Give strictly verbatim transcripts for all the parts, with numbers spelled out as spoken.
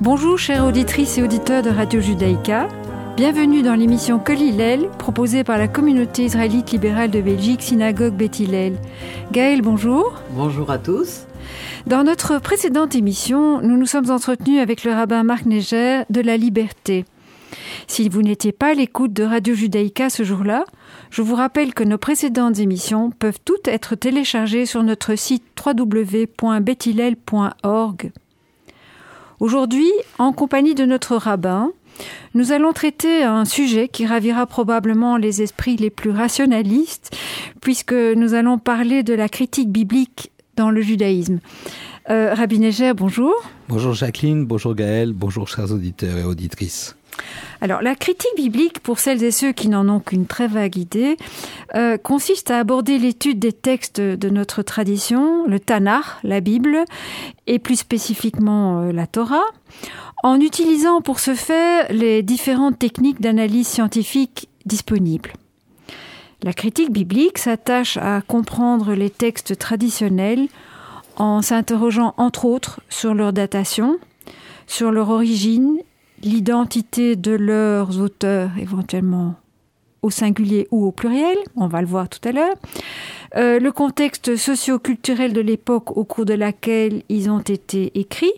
Bonjour chères auditrices et auditeurs de Radio Judaïka. Bienvenue dans l'émission Kol Hillel, proposée par la communauté israélite libérale de Belgique, Synagogue Beth Hillel. Gaël, bonjour. Bonjour à tous. Dans notre précédente émission, nous nous sommes entretenus avec le rabbin Marc Neger de la Liberté. Si vous n'étiez pas à l'écoute de Radio Judaïka ce jour-là, je vous rappelle que nos précédentes émissions peuvent toutes être téléchargées sur notre site w w w point beth hillel point org. Aujourd'hui, en compagnie de notre rabbin, nous allons traiter un sujet qui ravira probablement les esprits les plus rationalistes, puisque nous allons parler de la critique biblique dans le judaïsme. Euh, Rabbi Neger, bonjour. Bonjour Jacqueline, bonjour Gaël, bonjour chers auditeurs et auditrices. Alors, la critique biblique, pour celles et ceux qui n'en ont qu'une très vague idée, euh, consiste à aborder l'étude des textes de notre tradition, le Tanakh, la Bible, et plus spécifiquement euh, la Torah, en utilisant pour ce faire les différentes techniques d'analyse scientifique disponibles. La critique biblique s'attache à comprendre les textes traditionnels en s'interrogeant entre autres sur leur datation, sur leur origine, l'identité de leurs auteurs, éventuellement au singulier ou au pluriel, on va le voir tout à l'heure, euh, le contexte socio-culturel de l'époque au cours de laquelle ils ont été écrits,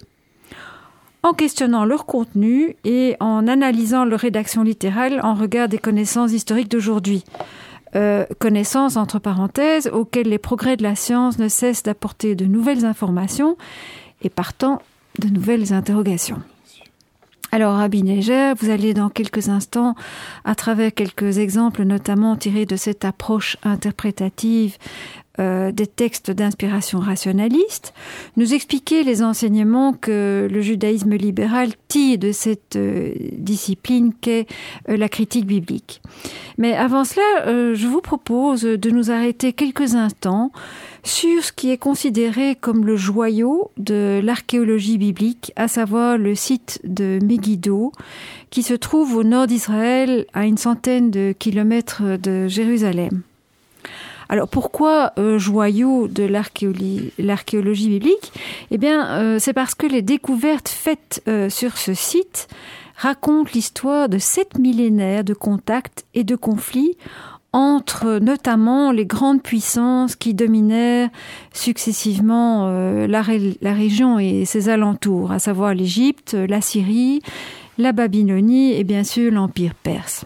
en questionnant leur contenu et en analysant leur rédaction littérale en regard des connaissances historiques d'aujourd'hui. Euh, connaissances, entre parenthèses, auxquelles les progrès de la science ne cessent d'apporter de nouvelles informations et partant de nouvelles interrogations. Alors, Rabbi Neger, vous allez dans quelques instants, à travers quelques exemples notamment tirés de cette approche interprétative euh, des textes d'inspiration rationaliste, nous expliquer les enseignements que le judaïsme libéral tire de cette euh, discipline qu'est euh, la critique biblique. Mais avant cela, euh, je vous propose de nous arrêter quelques instants sur ce qui est considéré comme le joyau de l'archéologie biblique, à savoir le site de Megiddo, qui se trouve au nord d'Israël, à une centaine de kilomètres de Jérusalem. Alors pourquoi euh, joyau de l'archéologie, l'archéologie biblique ? Eh bien, euh, c'est parce que les découvertes faites euh, sur ce site racontent l'histoire de sept millénaires de contacts et de conflits entre notamment les grandes puissances qui dominèrent successivement euh, la, ré- la région et ses alentours, à savoir l'Égypte, la Syrie, la Babylonie et bien sûr l'Empire perse.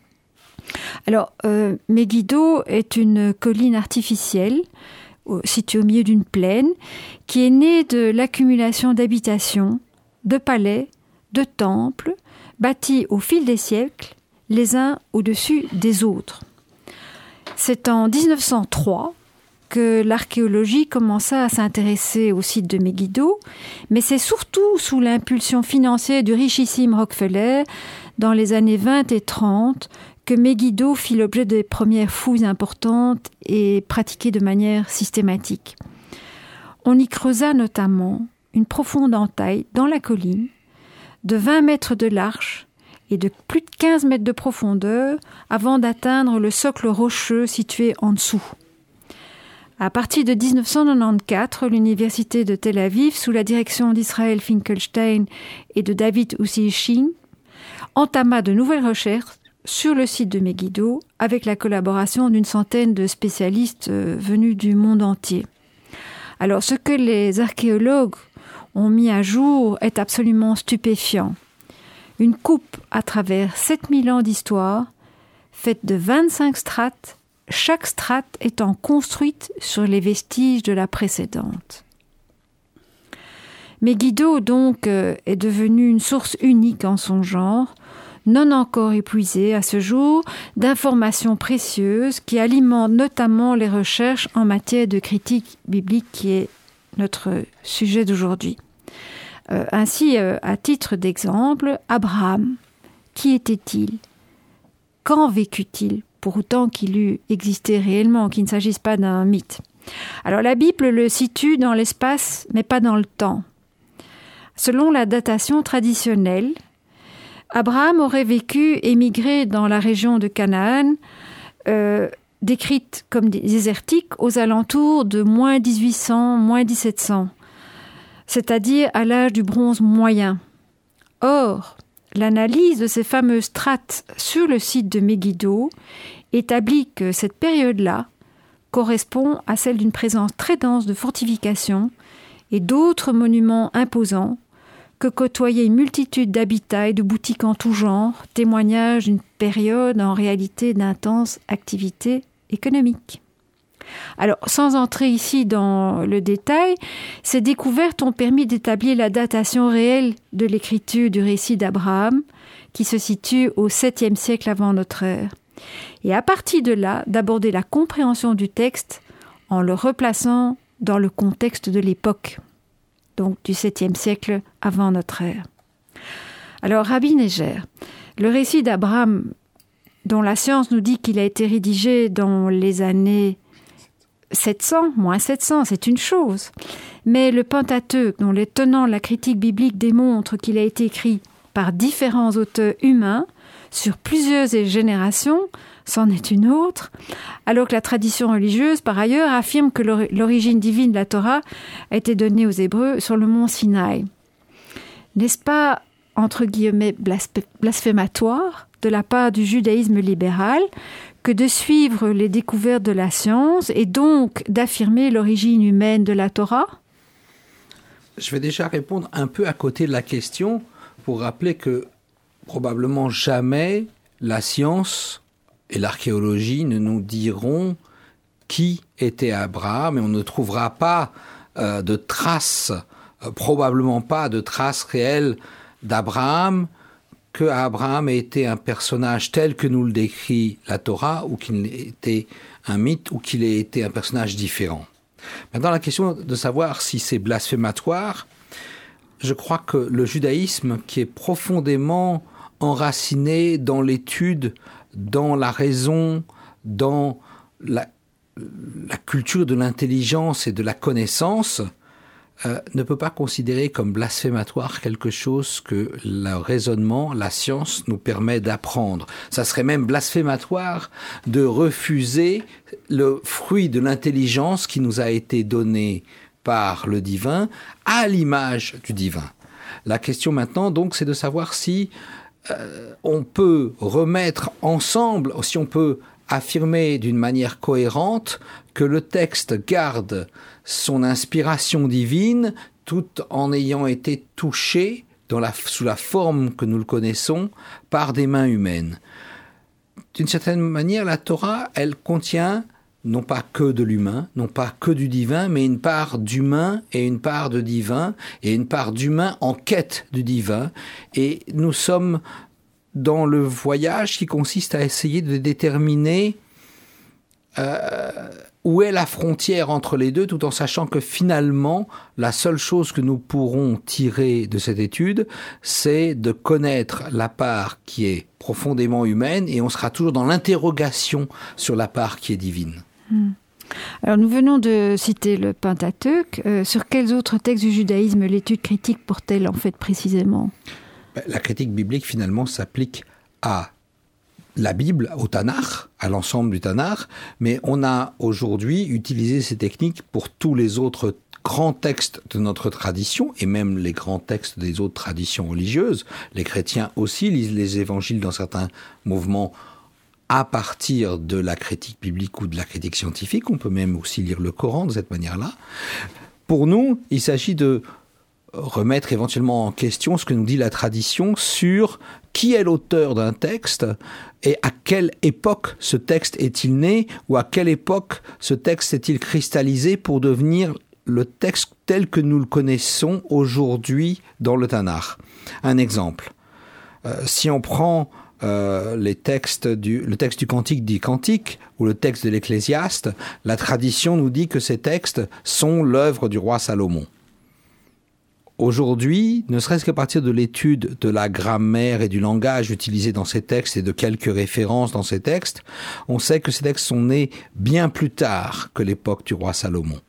Alors, euh, Megiddo est une colline artificielle située au milieu d'une plaine qui est née de l'accumulation d'habitations, de palais, de temples, bâtis au fil des siècles, les uns au-dessus des autres. C'est en dix-neuf cent trois que l'archéologie commença à s'intéresser au site de Megiddo, mais c'est surtout sous l'impulsion financière du richissime Rockefeller, dans les années vingt et trente, que Megiddo fit l'objet des premières fouilles importantes et pratiquées de manière systématique. On y creusa notamment une profonde entaille dans la colline, de vingt mètres de large et de plus de quinze mètres de profondeur avant d'atteindre le socle rocheux situé en dessous. À partir de dix-neuf cent quatre-vingt-quatorze, l'université de Tel Aviv, sous la direction d'Israël Finkelstein et de David Ussishkin, entama de nouvelles recherches sur le site de Megiddo avec la collaboration d'une centaine de spécialistes venus du monde entier. Alors, ce que les archéologues ont mis à jour est absolument stupéfiant. Une coupe à travers sept mille ans d'histoire, faite de vingt-cinq strates, chaque strate étant construite sur les vestiges de la précédente. Megiddo, donc, est devenue une source unique en son genre, non encore épuisée à ce jour, d'informations précieuses qui alimentent notamment les recherches en matière de critique biblique qui est notre sujet d'aujourd'hui. Euh, ainsi, euh, à titre d'exemple, Abraham, qui était-il ? Quand vécut-il ? Pour autant qu'il eût existé réellement, qu'il ne s'agisse pas d'un mythe. Alors la Bible le situe dans l'espace, mais pas dans le temps. Selon la datation traditionnelle, Abraham aurait vécu et migré dans la région de Canaan, euh, décrite comme désertique, aux alentours de moins dix-huit cents, moins dix-sept cents, c'est-à-dire à l'âge du bronze moyen. Or, l'analyse de ces fameuses strates sur le site de Megiddo établit que cette période-là correspond à celle d'une présence très dense de fortifications et d'autres monuments imposants que côtoyaient une multitude d'habitats et de boutiques en tout genre, témoignage d'une période en réalité d'intense activité économique. Alors, sans entrer ici dans le détail, ces découvertes ont permis d'établir la datation réelle de l'écriture du récit d'Abraham, qui se situe au septième siècle avant notre ère. Et à partir de là, d'aborder la compréhension du texte en le replaçant dans le contexte de l'époque, donc du septième siècle avant notre ère. Alors, Rabbi Neger, le récit d'Abraham, dont la science nous dit qu'il a été rédigé dans les années sept cents, moins sept cents, c'est une chose. Mais le Pentateuque, dont les tenants de la critique biblique démontrent qu'il a été écrit par différents auteurs humains sur plusieurs générations, c'en est une autre, alors que la tradition religieuse, par ailleurs, affirme que l'origine divine de la Torah a été donnée aux Hébreux sur le mont Sinaï. N'est-ce pas, entre guillemets, blasphématoire de la part du judaïsme libéral que de suivre les découvertes de la science et donc d'affirmer l'origine humaine de la Torah? Je vais déjà répondre un peu à côté de la question pour rappeler que probablement jamais la science et l'archéologie ne nous diront qui était Abraham et on ne trouvera pas euh, de traces, euh, probablement pas de traces réelles d'Abraham, que Abraham ait été un personnage tel que nous le décrit la Torah ou qu'il ait été un mythe ou qu'il ait été un personnage différent. Maintenant, la question de savoir si c'est blasphématoire, je crois que le judaïsme qui est profondément enraciné dans l'étude, dans la raison, dans la, la culture de l'intelligence et de la connaissance, euh, ne peut pas considérer comme blasphématoire quelque chose que le raisonnement, la science nous permet d'apprendre. Ça serait même blasphématoire de refuser le fruit de l'intelligence qui nous a été donné par le divin à l'image du divin. La question maintenant, donc, c'est de savoir si Euh, on peut remettre ensemble, si on peut affirmer d'une manière cohérente que le texte garde son inspiration divine tout en ayant été touché dans la, sous la forme que nous le connaissons par des mains humaines. D'une certaine manière, la Torah, elle contient non pas que de l'humain, non pas que du divin, mais une part d'humain et une part de divin, et une part d'humain en quête du divin. Et nous sommes dans le voyage qui consiste à essayer de déterminer euh, où est la frontière entre les deux, tout en sachant que finalement, la seule chose que nous pourrons tirer de cette étude, c'est de connaître la part qui est profondément humaine, et on sera toujours dans l'interrogation sur la part qui est divine. Hmm. Alors nous venons de citer le Pentateuque. Euh, sur quels autres textes du judaïsme l'étude critique porte-t-elle en fait précisément ? La critique biblique finalement s'applique à la Bible, au Tanakh, à l'ensemble du Tanakh, mais on a aujourd'hui utilisé ces techniques pour tous les autres grands textes de notre tradition et même les grands textes des autres traditions religieuses. Les chrétiens aussi lisent les évangiles dans certains mouvements à partir de la critique biblique ou de la critique scientifique. On peut même aussi lire le Coran de cette manière-là. Pour nous, il s'agit de remettre éventuellement en question ce que nous dit la tradition sur qui est l'auteur d'un texte et à quelle époque ce texte est-il né ou à quelle époque ce texte est-il cristallisé pour devenir le texte tel que nous le connaissons aujourd'hui dans le Tanakh. Un exemple. Euh, si on prend Euh, les textes du, le texte du Cantique dit Cantique ou le texte de l'Ecclésiaste, la tradition nous dit que ces textes sont l'œuvre du roi Salomon. Aujourd'hui, ne serait-ce qu'à partir de l'étude de la grammaire et du langage utilisé dans ces textes et de quelques références dans ces textes, on sait que ces textes sont nés bien plus tard que l'époque du roi Salomon.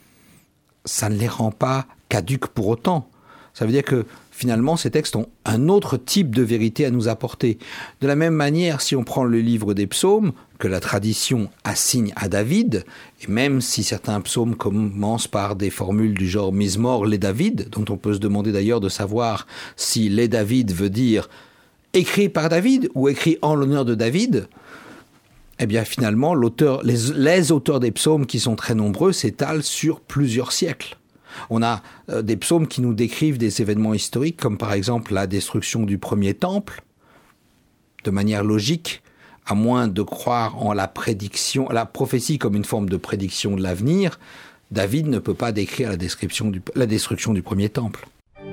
Ça ne les rend pas caduques pour autant. Ça veut dire que finalement, ces textes ont un autre type de vérité à nous apporter. De la même manière, si on prend le livre des psaumes, que la tradition assigne à David, et même si certains psaumes commencent par des formules du genre « Mizmor les David », dont on peut se demander d'ailleurs de savoir si « les David » veut dire « écrit par David » ou « écrit en l'honneur de David », eh bien finalement, l'auteur, les, les auteurs des psaumes, qui sont très nombreux, s'étalent sur plusieurs siècles. On a euh, des psaumes qui nous décrivent des événements historiques, comme par exemple la destruction du premier temple, de manière logique, à moins de croire en la prédiction, la prophétie comme une forme de prédiction de l'avenir, David ne peut pas décrire la, description du, la destruction du premier temple.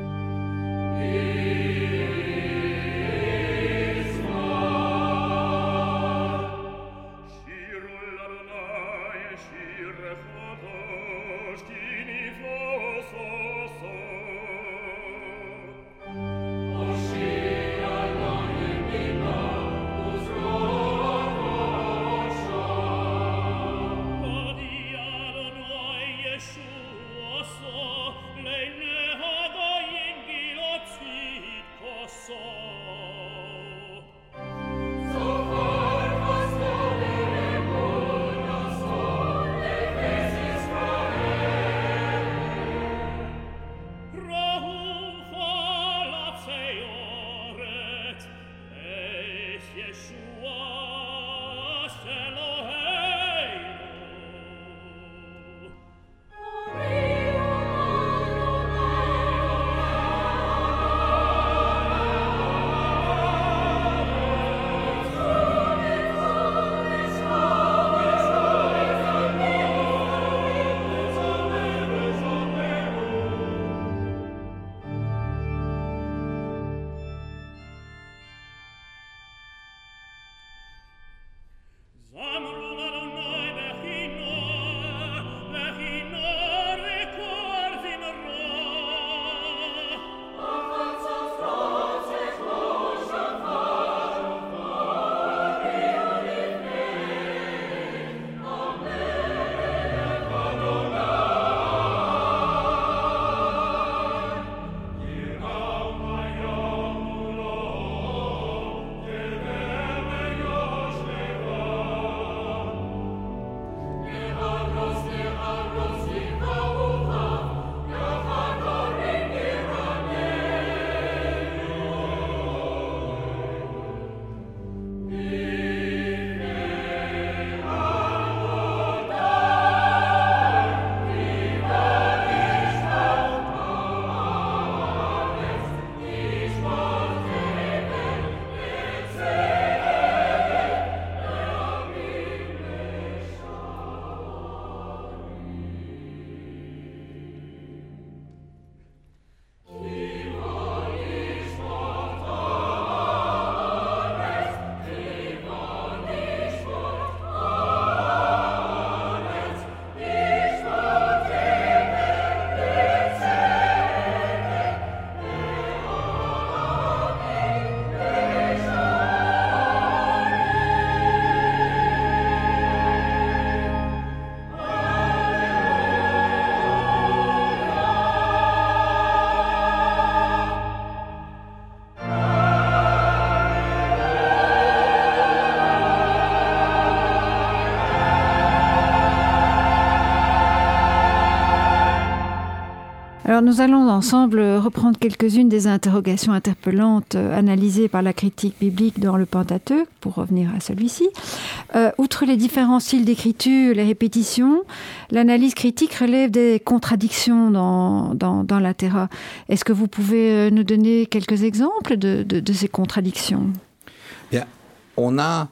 Alors nous allons ensemble reprendre quelques-unes des interrogations interpellantes analysées par la critique biblique dans le Pentateuque, pour revenir à celui-ci. Euh, outre les différents styles d'écriture, les répétitions, l'analyse critique relève des contradictions dans, dans, dans la Torah. Est-ce que vous pouvez nous donner quelques exemples de, de, de ces contradictions ? Bien, on a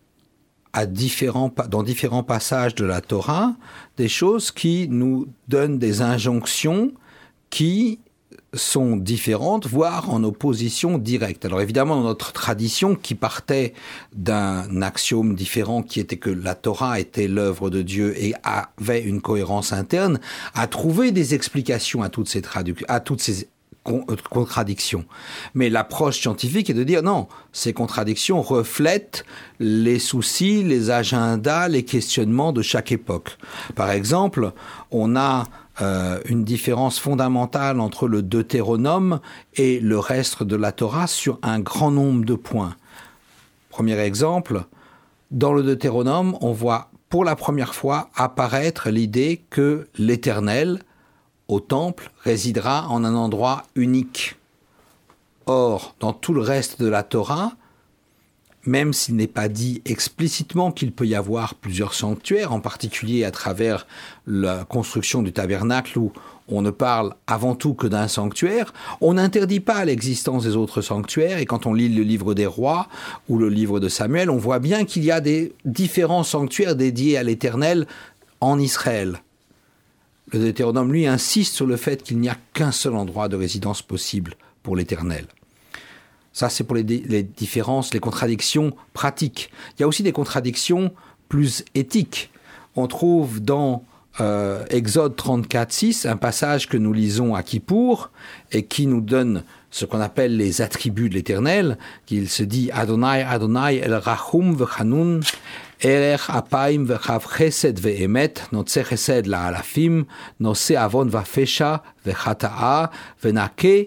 à différents, dans différents passages de la Torah des choses qui nous donnent des injonctions qui sont différentes, voire en opposition directe. Alors évidemment, dans notre tradition, qui partait d'un axiome différent, qui était que la Torah était l'œuvre de Dieu et avait une cohérence interne, a trouvé des explications à toutes ces, tradu- à toutes ces con- contradictions. Mais l'approche scientifique est de dire non, ces contradictions reflètent les soucis, les agendas, les questionnements de chaque époque. Par exemple, on a Euh, une différence fondamentale entre le Deutéronome et le reste de la Torah sur un grand nombre de points. Premier exemple, dans le Deutéronome, on voit pour la première fois apparaître l'idée que l'Éternel, au temple, résidera en un endroit unique. Or, dans tout le reste de la Torah, même s'il n'est pas dit explicitement qu'il peut y avoir plusieurs sanctuaires, en particulier à travers la construction du tabernacle où on ne parle avant tout que d'un sanctuaire, on n'interdit pas l'existence des autres sanctuaires. Et quand on lit le livre des rois ou le livre de Samuel, on voit bien qu'il y a des différents sanctuaires dédiés à l'Éternel en Israël. Le Deutéronome, lui, insiste sur le fait qu'il n'y a qu'un seul endroit de résidence possible pour l'Éternel. Ça, c'est pour les, les différences, les contradictions pratiques. Il y a aussi des contradictions plus éthiques. On trouve dans euh, Exode trente-quatre six un passage que nous lisons à Kippour et qui nous donne ce qu'on appelle les attributs de l'Éternel, qu'il se dit « Adonai, Adonai, El Rachum v'Chanun, Erech Apaim v'Chav Chesed v'Emet, Notze Chesed la'alafim, Nose Avon v'Fesha v'Chata'a v'Nake »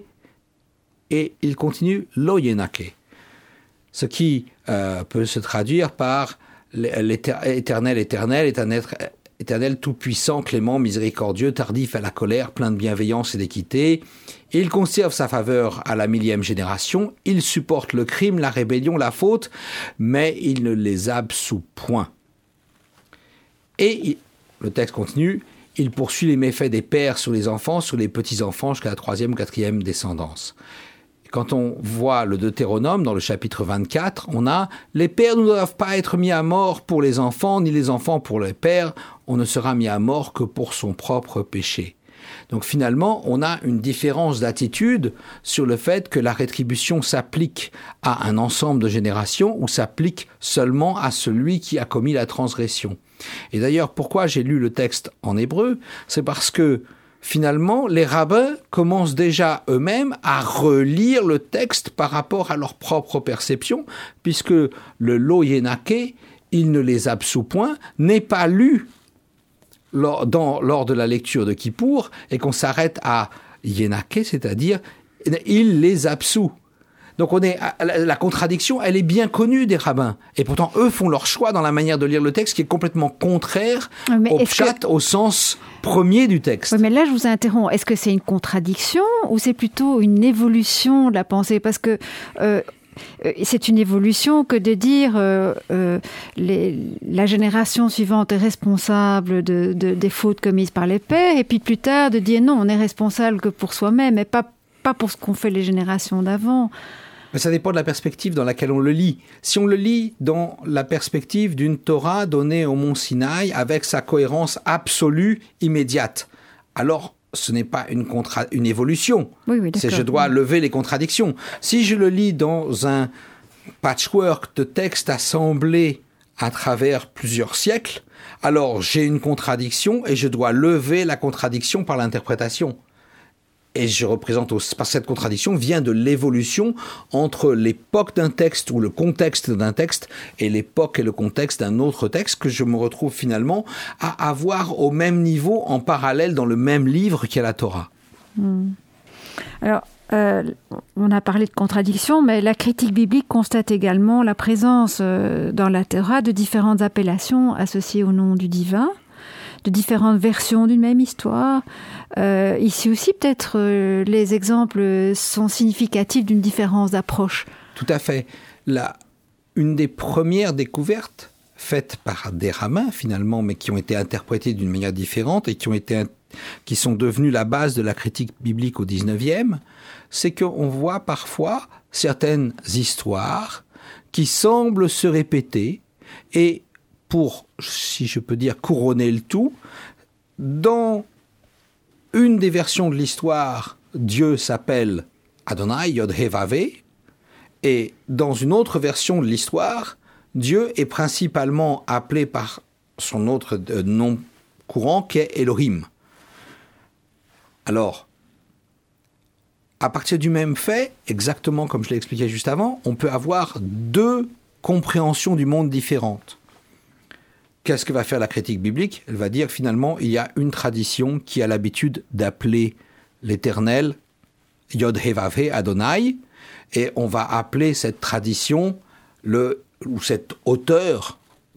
et il continue « Lo yenake », ce qui euh, peut se traduire par « L'éternel, éternel est un être éternel tout-puissant, clément, miséricordieux, tardif à la colère, plein de bienveillance et d'équité. Il conserve sa faveur à la millième génération, il supporte le crime, la rébellion, la faute, mais il ne les absout point. » Et il, le texte continue, il poursuit les méfaits des pères sur les enfants, sur les petits-enfants jusqu'à la troisième ou quatrième descendance. Quand on voit le Deutéronome, dans le chapitre vingt-quatre, on a « Les pères ne doivent pas être mis à mort pour les enfants, ni les enfants pour les pères. On ne sera mis à mort que pour son propre péché. » Donc finalement, on a une différence d'attitude sur le fait que la rétribution s'applique à un ensemble de générations ou s'applique seulement à celui qui a commis la transgression. Et d'ailleurs, pourquoi j'ai lu le texte en hébreu ? C'est parce que finalement, les rabbins commencent déjà eux-mêmes à relire le texte par rapport à leur propre perception, puisque le Lo yenake, il ne les absout point, n'est pas lu lors, dans, lors de la lecture de Kippour, et qu'on s'arrête à yenake, c'est-à-dire il les absout. Donc on est, la contradiction, elle est bien connue des rabbins. Et pourtant, eux font leur choix dans la manière de lire le texte qui est complètement contraire mais au pshat, que... au sens premier du texte. Oui, mais là, je vous interromps. Est-ce que c'est une contradiction ou c'est plutôt une évolution de la pensée ? Parce que euh, c'est une évolution que de dire euh, euh, les, la génération suivante est responsable de, de, des fautes commises par les pères, et puis plus tard de dire non, on est responsable que pour soi-même et pas, pas pour ce qu'ont fait les générations d'avant. Mais ça dépend de la perspective dans laquelle on le lit. Si on le lit dans la perspective d'une Torah donnée au mont Sinaï avec sa cohérence absolue immédiate, alors ce n'est pas une, contra- une évolution. Oui, oui, c'est je dois lever les contradictions. Si je le lis dans un patchwork de textes assemblés à travers plusieurs siècles, alors j'ai une contradiction et je dois lever la contradiction par l'interprétation. Et je représente aussi, parce que cette contradiction vient de l'évolution entre l'époque d'un texte ou le contexte d'un texte et l'époque et le contexte d'un autre texte que je me retrouve finalement à avoir au même niveau en parallèle dans le même livre qu'est la Torah. Mmh. Alors, euh, on a parlé de contradiction, mais la critique biblique constate également la présence euh, dans la Torah de différentes appellations associées au nom du divin, de différentes versions d'une même histoire. Euh, ici aussi, peut-être, euh, les exemples sont significatifs d'une différence d'approche. Tout à fait. La, une des premières découvertes faites par des rabbins, finalement, mais qui ont été interprétées d'une manière différente et qui, ont été, qui sont devenues la base de la critique biblique au dix-neuvième, c'est qu'on voit parfois certaines histoires qui semblent se répéter et pour, si je peux dire, couronner le tout, dans une des versions de l'histoire, Dieu s'appelle Adonai, Yod-Heh-Vav-Heh, et dans une autre version de l'histoire, Dieu est principalement appelé par son autre nom courant, qui est Elohim. Alors, à partir du même fait, exactement comme je l'ai expliqué juste avant, on peut avoir deux compréhensions du monde différentes. Qu'est-ce que va faire la critique biblique ? Elle va dire finalement, il y a une tradition qui a l'habitude d'appeler l'Éternel Yod-Heh-Vav-Heh Adonai, et on va appeler cette tradition, le, ou cet auteur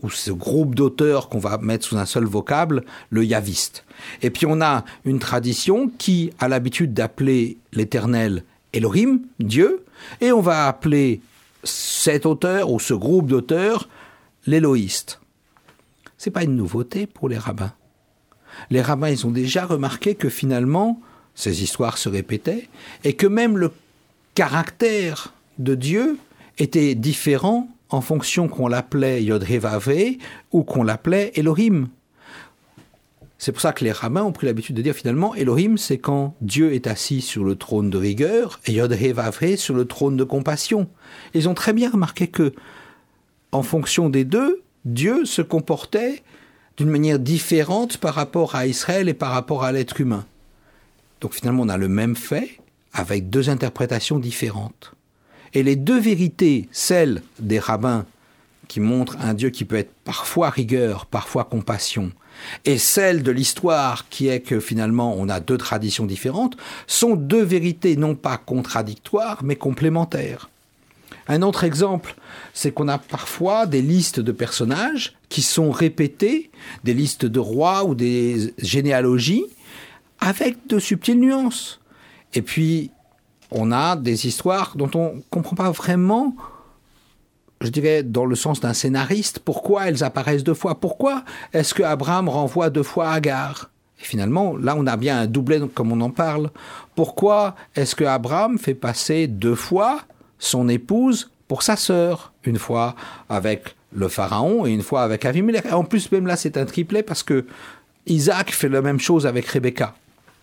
ou ce groupe d'auteurs qu'on va mettre sous un seul vocable, le yaviste. Et puis on a une tradition qui a l'habitude d'appeler l'Éternel Elohim, Dieu, et on va appeler cet auteur ou ce groupe d'auteurs l'éloïste. C'est pas une nouveauté pour les rabbins. Les rabbins, ils ont déjà remarqué que finalement, ces histoires se répétaient et que même le caractère de Dieu était différent en fonction qu'on l'appelait Yod-Hé-Vav-Hé ou qu'on l'appelait Elohim. C'est pour ça que les rabbins ont pris l'habitude de dire finalement Elohim, c'est quand Dieu est assis sur le trône de rigueur et Yod-Hé-Vav-Hé sur le trône de compassion. Ils ont très bien remarqué que, en fonction des deux, Dieu se comportait d'une manière différente par rapport à Israël et par rapport à l'être humain. Donc finalement, on a le même fait avec deux interprétations différentes. Et les deux vérités, celle des rabbins qui montrent un Dieu qui peut être parfois rigueur, parfois compassion, et celle de l'histoire qui est que finalement on a deux traditions différentes, sont deux vérités non pas contradictoires mais complémentaires. Un autre exemple, c'est qu'on a parfois des listes de personnages qui sont répétées, des listes de rois ou des généalogies, avec de subtiles nuances. Et puis, on a des histoires dont on ne comprend pas vraiment, je dirais, dans le sens d'un scénariste, pourquoi elles apparaissent deux fois. Pourquoi est-ce que Abraham renvoie deux fois Agar ? Et finalement, là, on a bien un doublet, comme on en parle. Pourquoi est-ce que Abraham fait passer deux fois son épouse pour sa sœur, une fois avec le pharaon et une fois avec Avimelech. En plus, même là, c'est un triplet parce que Isaac fait la même chose avec Rebecca.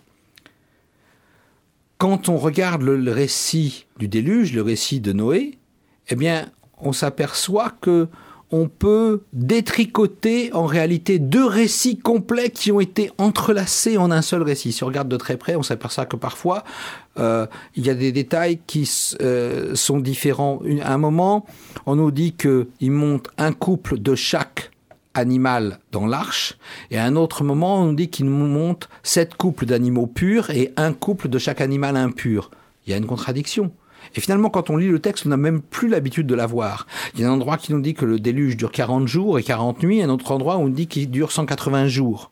Quand on regarde le, le récit du déluge, le récit de Noé, eh bien, on s'aperçoit que on peut détricoter en réalité deux récits complets qui ont été entrelacés en un seul récit. Si on regarde de très près, on s'aperçoit que parfois, euh, il y a des détails qui euh, sont différents. À un moment, on nous dit qu'il monte un couple de chaque animal dans l'arche, et à un autre moment, on nous dit qu'il monte sept couples d'animaux purs et un couple de chaque animal impur. Il y a une contradiction. Et finalement, quand on lit le texte, on n'a même plus l'habitude de la voir. Il y a un endroit qui nous dit que le déluge dure quarante jours et quarante nuits, et un autre endroit où on dit qu'il dure cent quatre-vingts jours.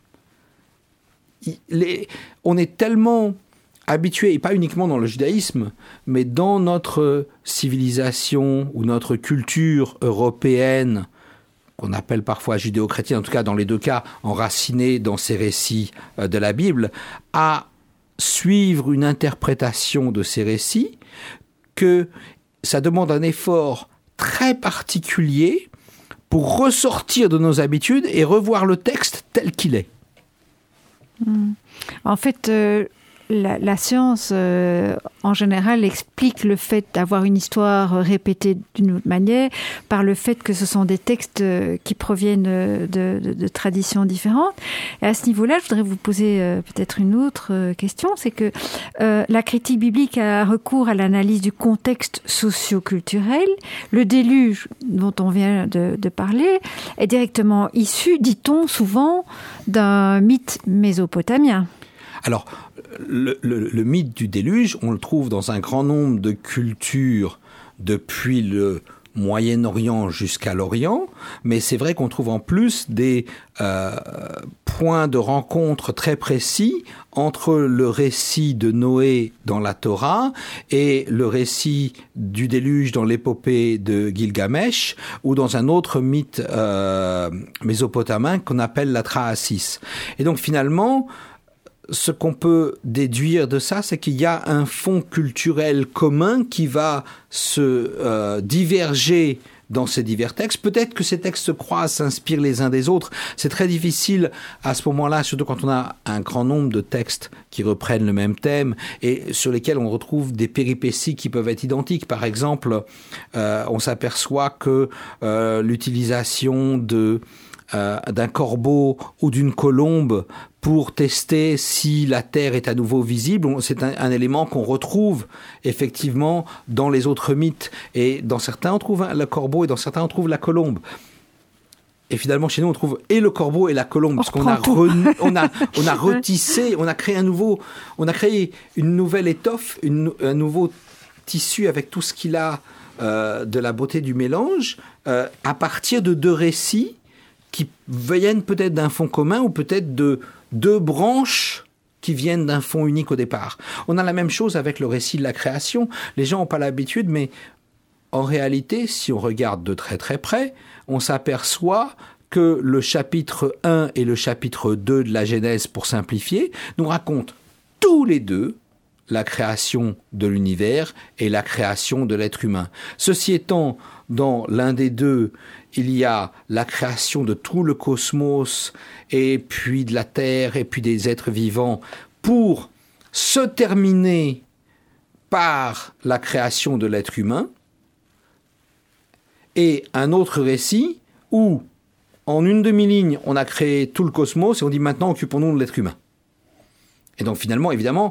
Il, les, on est tellement habitué, et pas uniquement dans le judaïsme, mais dans notre civilisation ou notre culture européenne, qu'on appelle parfois judéo-chrétienne, en tout cas dans les deux cas, enracinée dans ces récits de la Bible, à suivre une interprétation de ces récits, que ça demande un effort très particulier pour ressortir de nos habitudes et revoir le texte tel qu'il est. Mmh. En fait, euh, la, la science, euh, en général, explique le fait d'avoir une histoire répétée d'une autre manière par le fait que ce sont des textes qui proviennent de, de, de traditions différentes. Et à ce niveau-là, je voudrais vous poser euh, peut-être une autre euh, question, c'est que euh, la critique biblique a recours à l'analyse du contexte socio-culturel. Le déluge dont on vient de, de parler est directement issu, dit-on souvent, d'un mythe mésopotamien. Alors, le, le, le mythe du déluge, on le trouve dans un grand nombre de cultures depuis le Moyen-Orient jusqu'à l'Orient, mais c'est vrai qu'on trouve en plus des euh, points de rencontre très précis entre le récit de Noé dans la Torah et le récit du déluge dans l'épopée de Gilgamesh ou dans un autre mythe euh, mésopotamien qu'on appelle la Trahasis. Et donc finalement, ce qu'on peut déduire de ça, c'est qu'il y a un fond culturel commun qui va se euh, diverger dans ces divers textes. Peut-être que ces textes se croisent, s'inspirent les uns des autres. C'est très difficile à ce moment-là, surtout quand on a un grand nombre de textes qui reprennent le même thème et sur lesquels on retrouve des péripéties qui peuvent être identiques. Par exemple, euh, on s'aperçoit que euh, l'utilisation de Euh, d'un corbeau ou d'une colombe pour tester si la Terre est à nouveau visible, c'est un, un élément qu'on retrouve effectivement dans les autres mythes. Et dans certains, on trouve le corbeau et dans certains, on trouve la colombe. Et finalement, chez nous, on trouve et le corbeau et la colombe, parce qu'on a, re, on a, on a retissé, on a créé un nouveau, on a créé une nouvelle étoffe, une, un nouveau tissu avec tout ce qu'il a euh, de la beauté du mélange, euh, à partir de deux récits qui viennent peut-être d'un fond commun ou peut-être de deux branches qui viennent d'un fond unique au départ. On a la même chose avec le récit de la création. Les gens n'ont pas l'habitude, mais en réalité, si on regarde de très très près, on s'aperçoit que le chapitre un et le chapitre deux de la Genèse, pour simplifier, nous racontent tous les deux la création de l'univers et la création de l'être humain. Ceci étant, dans l'un des deux, il y a la création de tout le cosmos, et puis de la terre, et puis des êtres vivants, pour se terminer par la création de l'être humain, et un autre récit où, en une demi-ligne, on a créé tout le cosmos, et on dit maintenant occupons-nous de l'être humain. Et donc finalement, évidemment,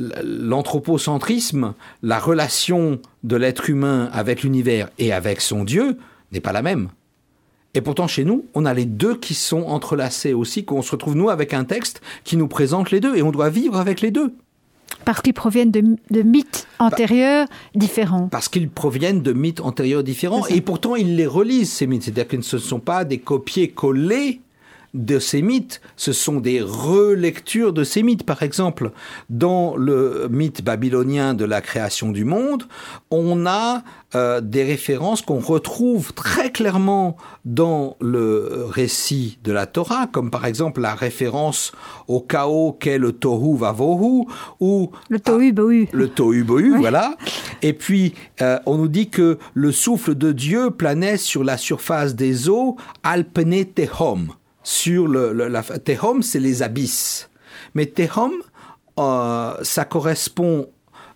l'anthropocentrisme, la relation de l'être humain avec l'univers et avec son Dieu n'est pas la même. Et pourtant, chez nous, on a les deux qui sont entrelacés aussi, qu'on se retrouve, nous, avec un texte qui nous présente les deux, et on doit vivre avec les deux. Parce qu'ils proviennent de, de mythes antérieurs différents. Parce qu'ils proviennent de mythes antérieurs différents, et pourtant, ils les relisent, ces mythes. C'est-à-dire que ce ne sont pas des copier-coller de ces mythes, ce sont des relectures de ces mythes. Par exemple, dans le mythe babylonien de la création du monde, on a euh, des références qu'on retrouve très clairement dans le récit de la Torah, comme par exemple la référence au chaos qu'est le tohu vavohu, ou le tohu bohu. Le tohu bohu, oui. Voilà. Et puis, euh, on nous dit que le souffle de Dieu planait sur la surface des eaux, al pene tehom. Sur le, le la Tehom, c'est les abysses. Mais Tehom, euh, ça correspond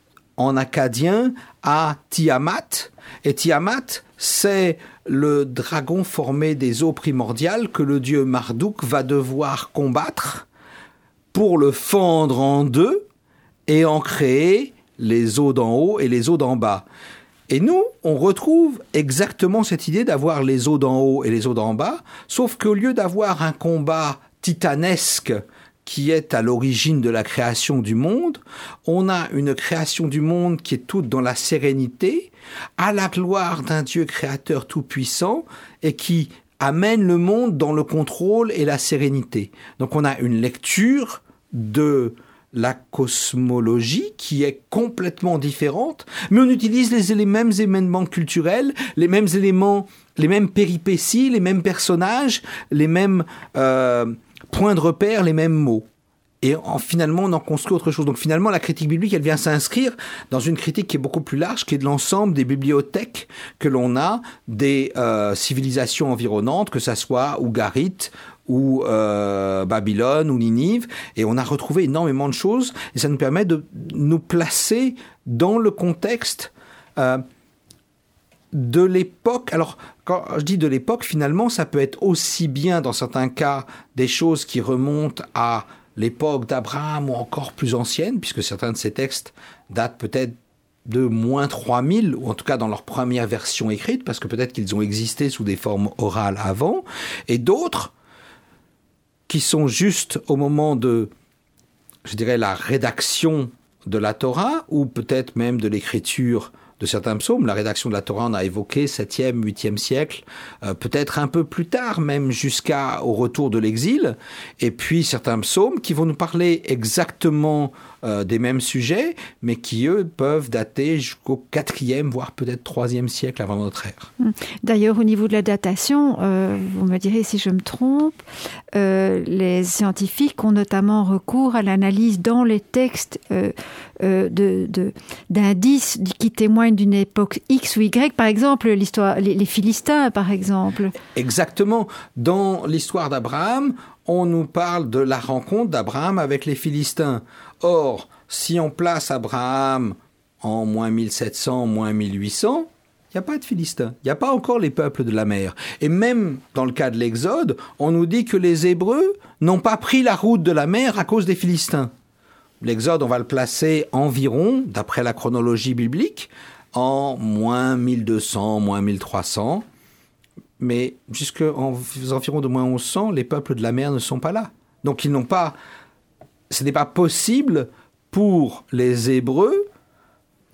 en akkadien à Tiamat. Et Tiamat, c'est le dragon formé des eaux primordiales que le dieu Marduk va devoir combattre pour le fendre en deux et en créer les eaux d'en haut et les eaux d'en bas. Et nous, on retrouve exactement cette idée d'avoir les eaux d'en haut et les eaux d'en bas, sauf qu'au lieu d'avoir un combat titanesque qui est à l'origine de la création du monde, on a une création du monde qui est toute dans la sérénité, à la gloire d'un Dieu créateur tout-puissant et qui amène le monde dans le contrôle et la sérénité. Donc on a une lecture de la cosmologie qui est complètement différente, mais on utilise les, les mêmes éléments culturels, les mêmes éléments, les mêmes péripéties, les mêmes personnages, les mêmes euh, points de repère, les mêmes mots. Et en, finalement, on en construit autre chose. Donc finalement, la critique biblique, elle vient s'inscrire dans une critique qui est beaucoup plus large, qui est de l'ensemble des bibliothèques que l'on a des euh, civilisations environnantes, que ça soit Ougarit, ou euh, Babylone, ou Ninive, et on a retrouvé énormément de choses, et ça nous permet de nous placer dans le contexte euh, de l'époque. Alors, quand je dis de l'époque, finalement, ça peut être aussi bien, dans certains cas, des choses qui remontent à l'époque d'Abraham ou encore plus ancienne, puisque certains de ces textes datent peut-être de moins trois mille, ou en tout cas dans leur première version écrite, parce que peut-être qu'ils ont existé sous des formes orales avant, et d'autres qui sont juste au moment de, je dirais, la rédaction de la Torah, ou peut-être même de l'écriture de certains psaumes. La rédaction de la Torah, on a évoqué septième, huitième siècle, euh, peut-être un peu plus tard, même jusqu'au retour de l'exil. Et puis certains psaumes qui vont nous parler exactement euh, des mêmes sujets, mais qui, eux, peuvent dater jusqu'au quatrième, voire peut-être troisième siècle avant notre ère. D'ailleurs, au niveau de la datation, euh, vous me direz si je me trompe, euh, les scientifiques ont notamment recours à l'analyse dans les textes euh, euh, de, de, d'indices qui témoignent d'une époque X ou Y, par exemple l'histoire, les, les Philistins, par exemple. Exactement. Dans l'histoire d'Abraham, on nous parle de la rencontre d'Abraham avec les Philistins. Or, si on place Abraham en moins mille sept cents, moins mille huit cents, il n'y a pas de Philistins. Il n'y a pas encore les peuples de la mer. Et même dans le cas de l'Exode, on nous dit que les Hébreux n'ont pas pris la route de la mer à cause des Philistins. L'Exode, on va le placer environ, d'après la chronologie biblique, en moins mille deux cents, moins mille trois cents. Mais jusqu'en environ de moins onze cents, les peuples de la mer ne sont pas là. Donc ils n'ont pas... Ce n'est pas possible pour les Hébreux,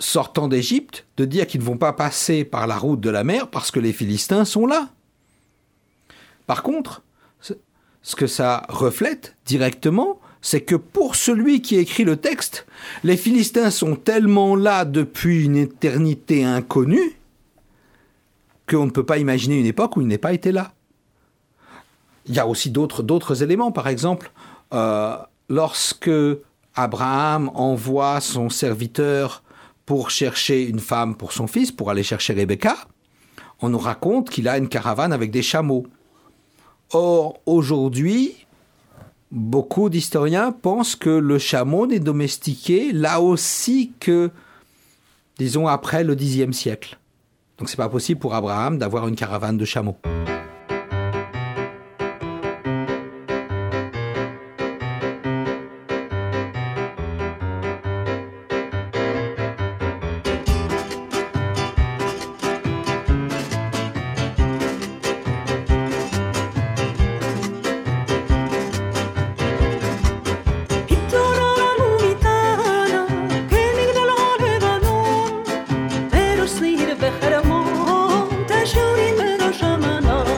sortant d'Égypte, de dire qu'ils ne vont pas passer par la route de la mer parce que les Philistins sont là. Par contre, ce que ça reflète directement, c'est que pour celui qui écrit le texte, les Philistins sont tellement là depuis une éternité inconnue qu'on ne peut pas imaginer une époque où il n'ait pas été là. Il y a aussi d'autres, d'autres éléments. Par exemple, euh, lorsque Abraham envoie son serviteur pour chercher une femme pour son fils, pour aller chercher Rebecca, on nous raconte qu'il a une caravane avec des chameaux. Or, aujourd'hui, beaucoup d'historiens pensent que le chameau n'est domestiqué là aussi que, disons, après le dixième siècle. Donc c'est pas possible pour Abraham d'avoir une caravane de chameaux. Pero si de Bejermón, te lloré, pero ya no.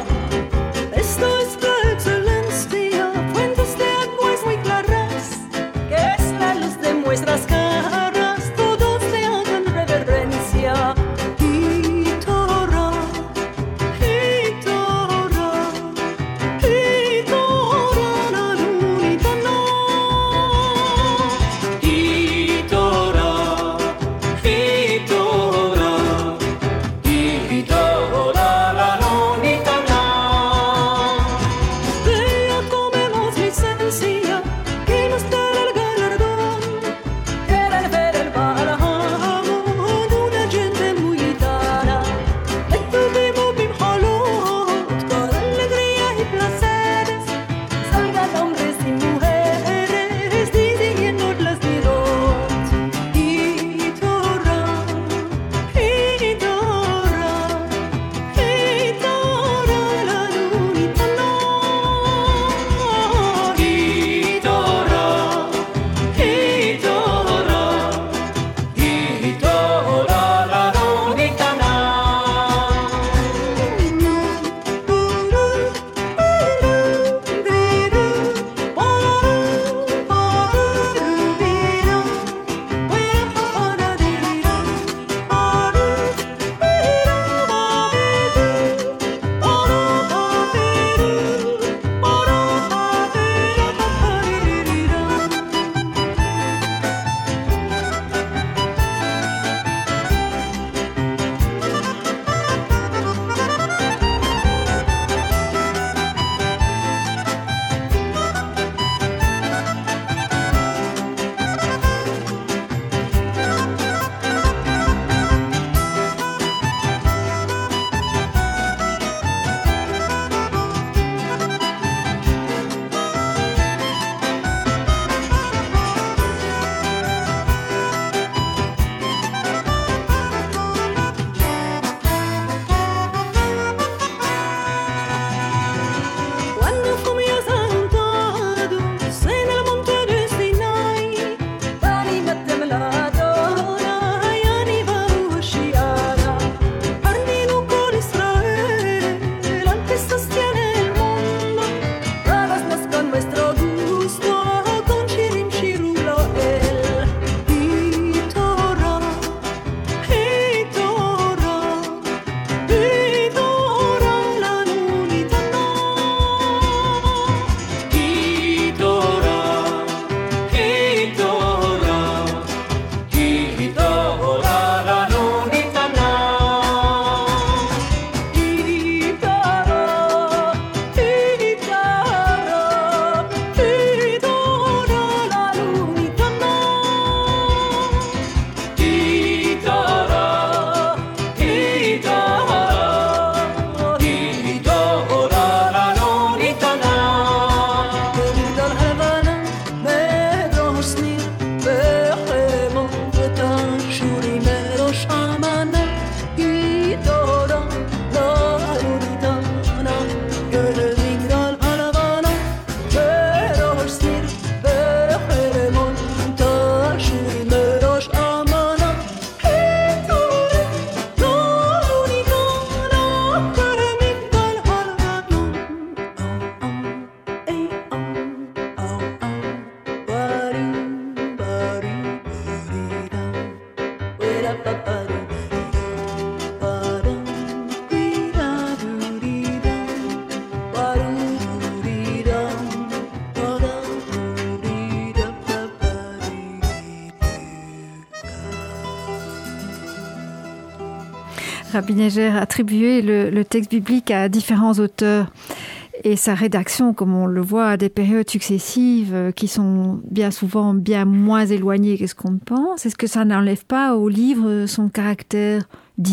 Rabbi Neger attribuait le, le texte biblique à différents auteurs et sa rédaction, comme on le voit, à des périodes successives qui sont bien souvent bien moins éloignées que ce qu'on pense. Est-ce que ça n'enlève pas au livre son caractère divin ?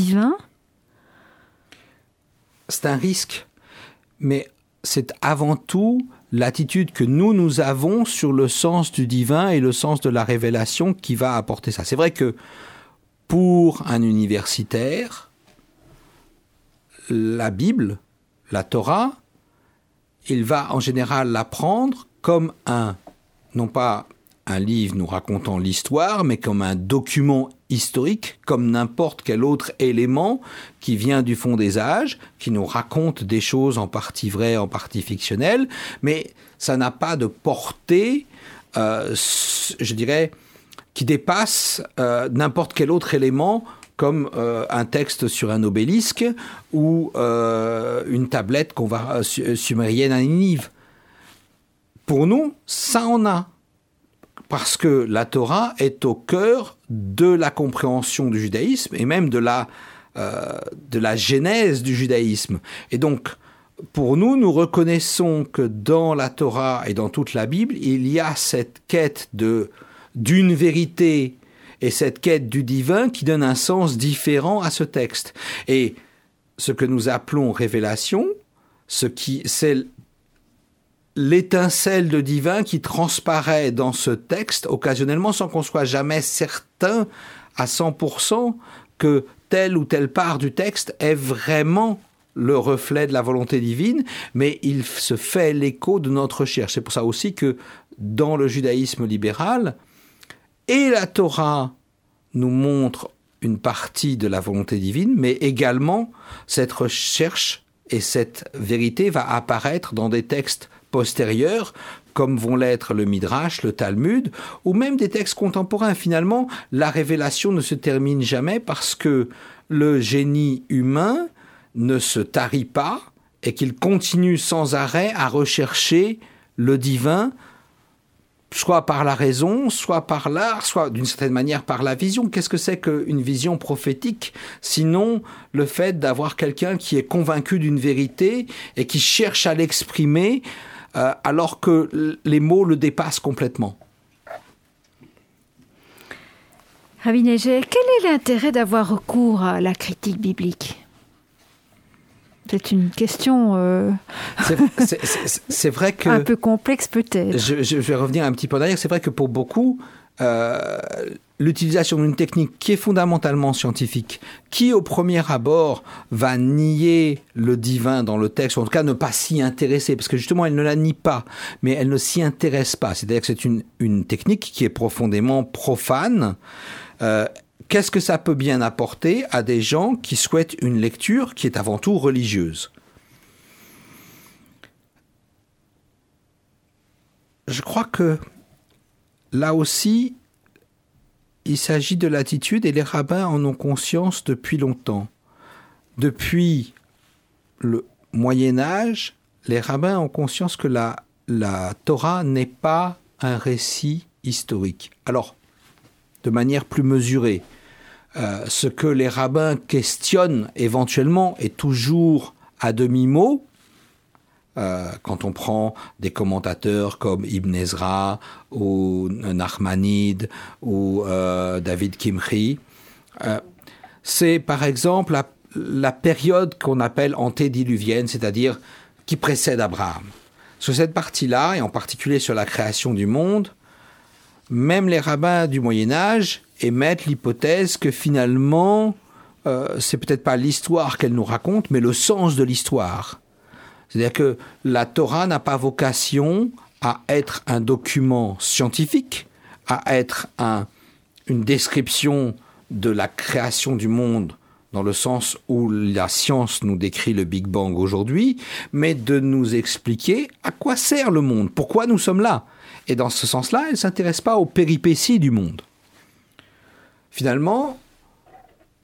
C'est un risque, mais c'est avant tout l'attitude que nous, nous avons sur le sens du divin et le sens de la révélation qui va apporter ça. C'est vrai que pour un universitaire, la Bible, la Torah, il va en général l'apprendre comme un, non pas un livre nous racontant l'histoire, mais comme un document historique, comme n'importe quel autre élément qui vient du fond des âges, qui nous raconte des choses en partie vraies, en partie fictionnelles, mais ça n'a pas de portée, euh, je dirais, qui dépasse euh, n'importe quel autre élément, comme euh, un texte sur un obélisque ou euh, une tablette qu'on va, euh, sumérienne à Ninive. Pour nous, ça en a. Parce que la Torah est au cœur de la compréhension du judaïsme et même de la, euh, de la genèse du judaïsme. Et donc, pour nous, nous reconnaissons que dans la Torah et dans toute la Bible, il y a cette quête de, d'une vérité et cette quête du divin qui donne un sens différent à ce texte. Et ce que nous appelons révélation, ce qui, c'est l'étincelle de divin qui transparaît dans ce texte occasionnellement sans qu'on soit jamais certain à cent pour cent que telle ou telle part du texte est vraiment le reflet de la volonté divine, mais il se fait l'écho de notre recherche. C'est pour ça aussi que dans le judaïsme libéral, et la Torah nous montre une partie de la volonté divine, mais également cette recherche et cette vérité va apparaître dans des textes postérieurs, comme vont l'être le Midrash, le Talmud, ou même des textes contemporains. Finalement, la révélation ne se termine jamais parce que le génie humain ne se tarit pas et qu'il continue sans arrêt à rechercher le divin, soit par la raison, soit par l'art, soit d'une certaine manière par la vision. Qu'est-ce que c'est qu'une vision prophétique, sinon le fait d'avoir quelqu'un qui est convaincu d'une vérité et qui cherche à l'exprimer euh, alors que les mots le dépassent complètement. Rabbi Neger, quel est l'intérêt d'avoir recours à la critique biblique ? C'est une question euh, c'est, c'est, c'est, c'est vrai que, un peu complexe peut-être. Je, je vais revenir un petit peu en arrière. C'est vrai que pour beaucoup, euh, l'utilisation d'une technique qui est fondamentalement scientifique, qui au premier abord va nier le divin dans le texte, ou en tout cas ne pas s'y intéresser, parce que justement elle ne la nie pas, mais elle ne s'y intéresse pas. C'est-à-dire que c'est une, une technique qui est profondément profane. Euh, Qu'est-ce que ça peut bien apporter à des gens qui souhaitent une lecture qui est avant tout religieuse ? Je crois que là aussi, il s'agit de l'attitude et les rabbins en ont conscience depuis longtemps. Depuis le Moyen-Âge, les rabbins ont conscience que la, la Torah n'est pas un récit historique. Alors, de manière plus mesurée, Euh, ce que les rabbins questionnent éventuellement est toujours à demi-mot. Euh, quand on prend des commentateurs comme Ibn Ezra ou Nachmanide ou euh, David Kimchi, euh, c'est par exemple la, la période qu'on appelle antédiluvienne, c'est-à-dire qui précède Abraham. Sur cette partie-là, et en particulier sur la création du monde, même les rabbins du Moyen-Âge émettent l'hypothèse que finalement, euh, c'est peut-être pas l'histoire qu'elle nous raconte, mais le sens de l'histoire. C'est-à-dire que la Torah n'a pas vocation à être un document scientifique, à être un, une description de la création du monde dans le sens où la science nous décrit le Big Bang aujourd'hui, mais de nous expliquer à quoi sert le monde, pourquoi nous sommes là. Et dans ce sens-là, elle ne s'intéresse pas aux péripéties du monde. Finalement,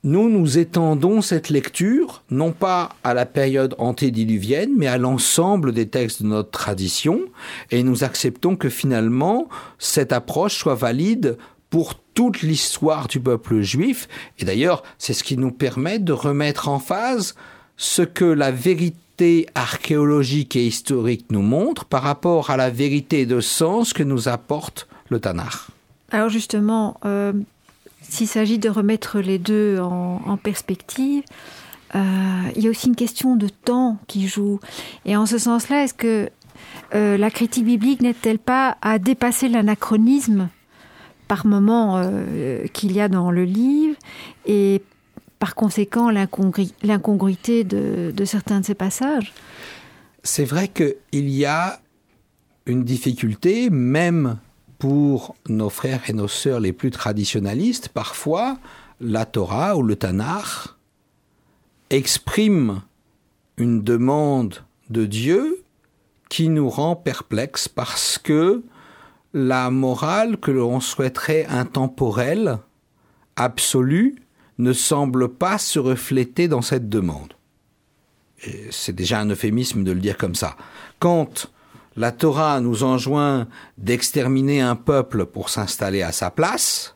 nous nous étendons cette lecture, non pas à la période antédiluvienne, mais à l'ensemble des textes de notre tradition, et nous acceptons que finalement, cette approche soit valide pour toute l'histoire du peuple juif. Et d'ailleurs, c'est ce qui nous permet de remettre en phase ce que la vérité archéologique et historique nous montre par rapport à la vérité de sens que nous apporte le Tanakh. Alors justement, euh, s'il s'agit de remettre les deux en, en perspective, euh, il y a aussi une question de temps qui joue. Et en ce sens-là, est-ce que euh, la critique biblique n'aide-t-elle pas à dépasser l'anachronisme par moment euh, qu'il y a dans le livre et par conséquent l'incongru- l'incongruité de, de certains de ces passages? C'est vrai qu'il y a une difficulté, même pour nos frères et nos sœurs les plus traditionnalistes. Parfois, la Torah ou le Tanakh exprime une demande de Dieu qui nous rend perplexes parce que la morale que l'on souhaiterait intemporelle, absolue, ne semble pas se refléter dans cette demande. Et c'est déjà un euphémisme de le dire comme ça. Quand la Torah nous enjoint d'exterminer un peuple pour s'installer à sa place,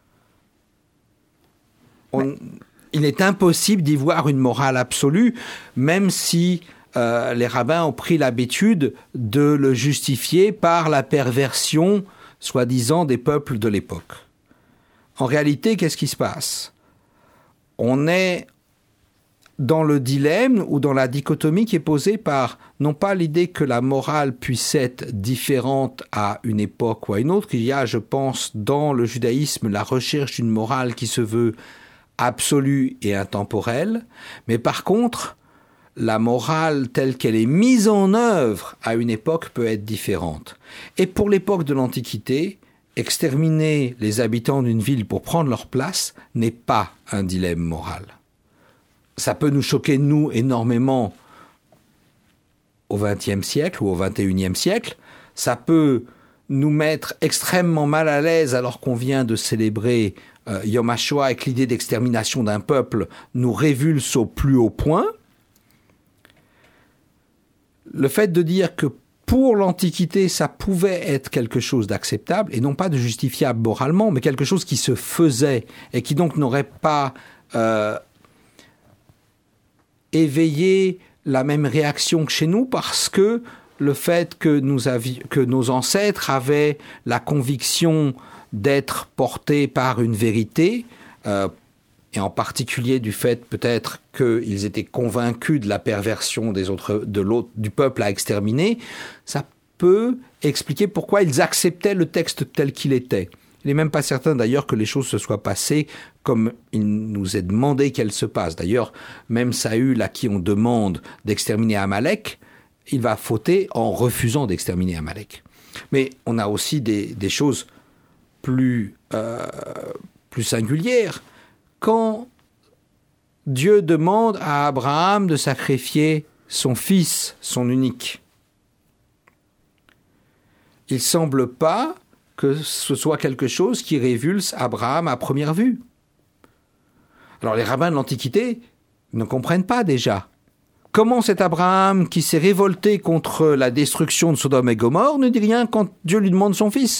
on, il est impossible d'y voir une morale absolue, même si euh, les rabbins ont pris l'habitude de le justifier par la perversion, soi-disant, des peuples de l'époque. En réalité, qu'est-ce qui se passe ? On est dans le dilemme ou dans la dichotomie qui est posée par, non pas l'idée que la morale puisse être différente à une époque ou à une autre. Il y a, je pense, dans le judaïsme, la recherche d'une morale qui se veut absolue et intemporelle. Mais par contre, la morale telle qu'elle est mise en œuvre à une époque peut être différente. Et pour l'époque de l'Antiquité, exterminer les habitants d'une ville pour prendre leur place n'est pas un dilemme moral. Ça peut nous choquer, nous, énormément au vingtième siècle ou au vingt et unième siècle. Ça peut nous mettre extrêmement mal à l'aise alors qu'on vient de célébrer euh, Yom HaShoah et que l'idée d'extermination d'un peuple nous révulse au plus haut point. Le fait de dire que pour l'Antiquité, ça pouvait être quelque chose d'acceptable, et non pas de justifiable moralement, mais quelque chose qui se faisait et qui donc n'aurait pas euh, éveillé la même réaction que chez nous, parce que le fait que, nous avions, que nos ancêtres avaient la conviction d'être portés par une vérité, euh, et en particulier du fait peut-être qu'ils étaient convaincus de la perversion des autres, de l'autre, du peuple à exterminer, ça peut expliquer pourquoi ils acceptaient le texte tel qu'il était. Il n'est même pas certain d'ailleurs que les choses se soient passées comme il nous est demandé qu'elles se passent. D'ailleurs, même Saül, à qui on demande d'exterminer Amalek, il va fauter en refusant d'exterminer Amalek. Mais on a aussi des, des choses plus, euh, plus singulières. Quand Dieu demande à Abraham de sacrifier son fils, son unique, il ne semble pas que ce soit quelque chose qui révulse Abraham à première vue. Alors les rabbins de l'Antiquité ne comprennent pas déjà. Comment cet Abraham qui s'est révolté contre la destruction de Sodome et Gomorrhe ne dit rien quand Dieu lui demande son fils ?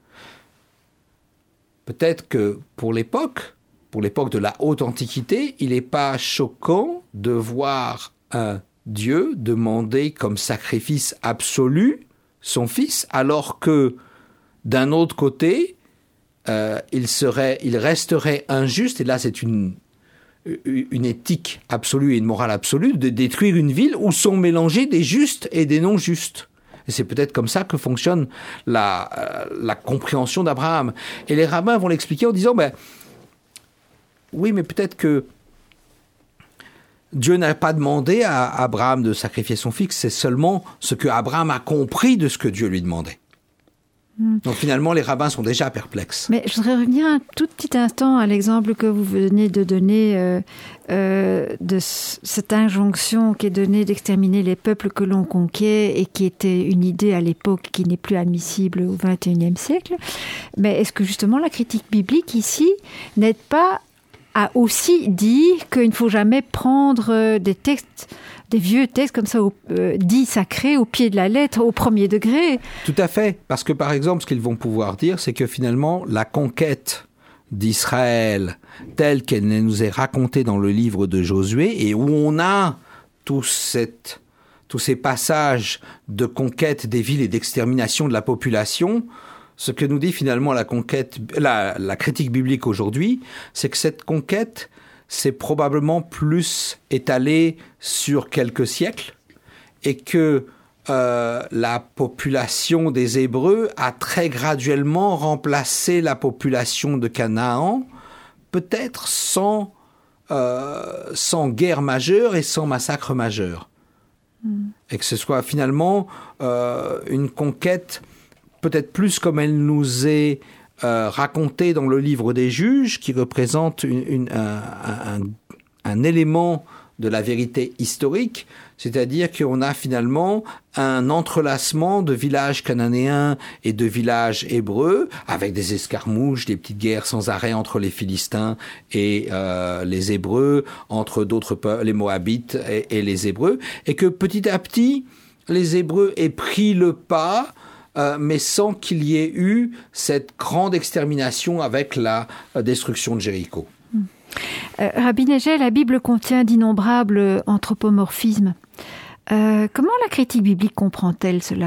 Peut-être que pour l'époque, pour l'époque de la haute antiquité, il n'est pas choquant de voir un Dieu demander comme sacrifice absolu son fils, alors que d'un autre côté, euh, il serait, il resterait injuste, et là c'est une, une éthique absolue et une morale absolue, de détruire une ville où sont mélangés des justes et des non-justes. Et c'est peut-être comme ça que fonctionne la, euh, la compréhension d'Abraham. Et les rabbins vont l'expliquer en disant, ben, oui, mais peut-être que Dieu n'a pas demandé à Abraham de sacrifier son fils, c'est seulement ce que Abraham a compris de ce que Dieu lui demandait. Mm. Donc finalement, les rabbins sont déjà perplexes. Mais je voudrais revenir un tout petit instant à l'exemple que vous venez de donner euh, euh, de c- cette injonction qui est donnée d'exterminer les peuples que l'on conquiert et qui était une idée à l'époque qui n'est plus admissible au vingt et unième siècle. Mais est-ce que justement la critique biblique ici n'aide pas a aussi dit qu'il ne faut jamais prendre des textes, des vieux textes comme ça, au, euh, dits sacrés, au pied de la lettre, au premier degré. Tout à fait, parce que par exemple, ce qu'ils vont pouvoir dire, c'est que finalement, la conquête d'Israël, telle qu'elle nous est racontée dans le livre de Josué, et où on a tout cette, tous ces passages de conquête des villes et d'extermination de la population, ce que nous dit finalement la conquête, la, la critique biblique aujourd'hui, c'est que cette conquête, c'est probablement plus étalée sur quelques siècles, et que Euh, la population des Hébreux a très graduellement remplacé la population de Canaan, peut-être sans, euh, sans guerre majeure et sans massacre majeur. Mm. Et que ce soit finalement euh, une conquête peut-être plus comme elle nous est euh, racontée dans le livre des Juges, qui représente une, une, un, un, un élément de la vérité historique, c'est-à-dire qu'on a finalement un entrelacement de villages cananéens et de villages hébreux, avec des escarmouches, des petites guerres sans arrêt entre les Philistins et euh, les Hébreux, entre d'autres peuples, les Moabites et, et les Hébreux, et que petit à petit, les Hébreux aient pris le pas, euh, mais sans qu'il y ait eu cette grande extermination avec la euh, destruction de Jéricho. Euh, Rabbi Nagel, la Bible contient d'innombrables anthropomorphismes. Euh, comment la critique biblique comprend-elle cela ?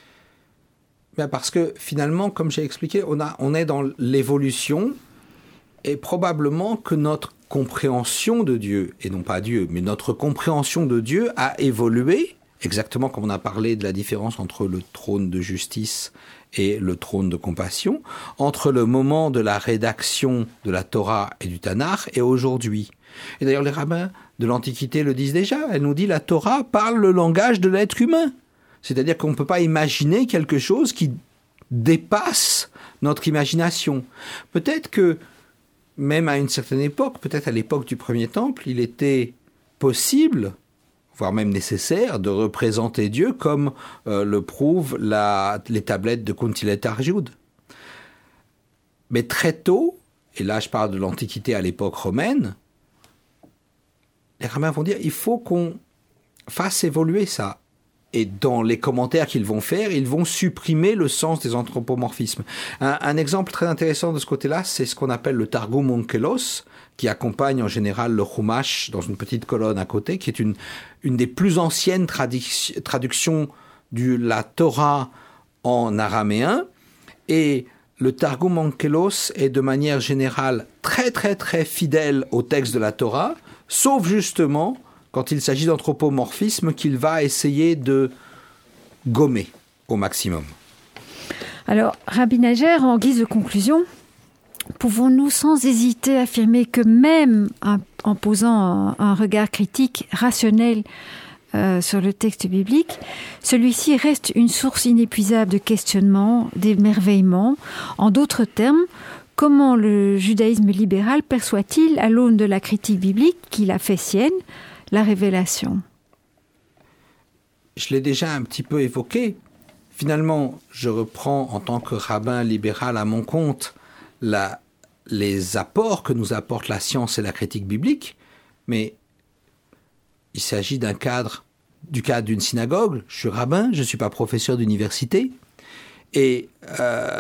Ben parce que finalement, comme j'ai expliqué, on, a, on est dans l'évolution, et probablement que notre compréhension de Dieu, et non pas Dieu, mais notre compréhension de Dieu a évolué, exactement comme on a parlé de la différence entre le trône de justice et le trône de compassion, entre le moment de la rédaction de la Torah et du Tanakh et aujourd'hui. Et d'ailleurs, les rabbins de l'Antiquité le disent déjà. Elle nous dit la Torah parle le langage de l'être humain. C'est-à-dire qu'on ne peut pas imaginer quelque chose qui dépasse notre imagination. Peut-être que, même à une certaine époque, peut-être à l'époque du premier temple, il était possible, voire même nécessaire, de représenter Dieu comme euh, le prouvent la, les tablettes de Kuntilet Arjud. Mais très tôt, et là je parle de l'Antiquité à l'époque romaine, les rabbins vont dire il faut qu'on fasse évoluer ça. Et dans les commentaires qu'ils vont faire, ils vont supprimer le sens des anthropomorphismes. Un, un exemple très intéressant de ce côté-là, c'est ce qu'on appelle le Targum Onkelos, qui accompagne en général le Chumash dans une petite colonne à côté, qui est une, une des plus anciennes tradu- traductions de la Torah en araméen. Et le Targum Onkelos est de manière générale très très très fidèle au texte de la Torah, sauf justement quand il s'agit d'anthropomorphisme qu'il va essayer de gommer au maximum. Alors, Rabbi Nager, en guise de conclusion, pouvons-nous sans hésiter affirmer que même en posant un, un regard critique, rationnel euh, sur le texte biblique, celui-ci reste une source inépuisable de questionnement, d'émerveillement. En d'autres termes, comment le judaïsme libéral perçoit-il, à l'aune de la critique biblique qu'il a fait sienne, la révélation? Je l'ai déjà un petit peu évoqué. Finalement, je reprends en tant que rabbin libéral à mon compte la, les apports que nous apporte la science et la critique biblique, mais il s'agit d'un cadre, du cadre d'une synagogue. Je suis rabbin, je ne suis pas professeur d'université. Et euh,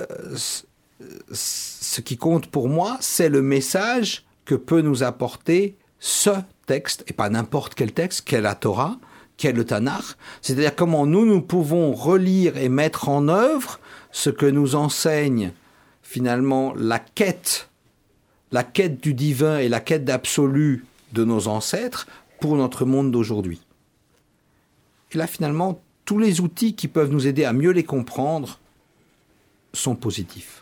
ce qui compte pour moi, c'est le message que peut nous apporter ce texte, et pas n'importe quel texte, qu'est la Torah, qu'est le Tanakh, c'est-à-dire comment nous, nous pouvons relire et mettre en œuvre ce que nous enseigne finalement la quête, la quête du divin et la quête d'absolu de nos ancêtres pour notre monde d'aujourd'hui. Et là, finalement, tous les outils qui peuvent nous aider à mieux les comprendre sont positifs.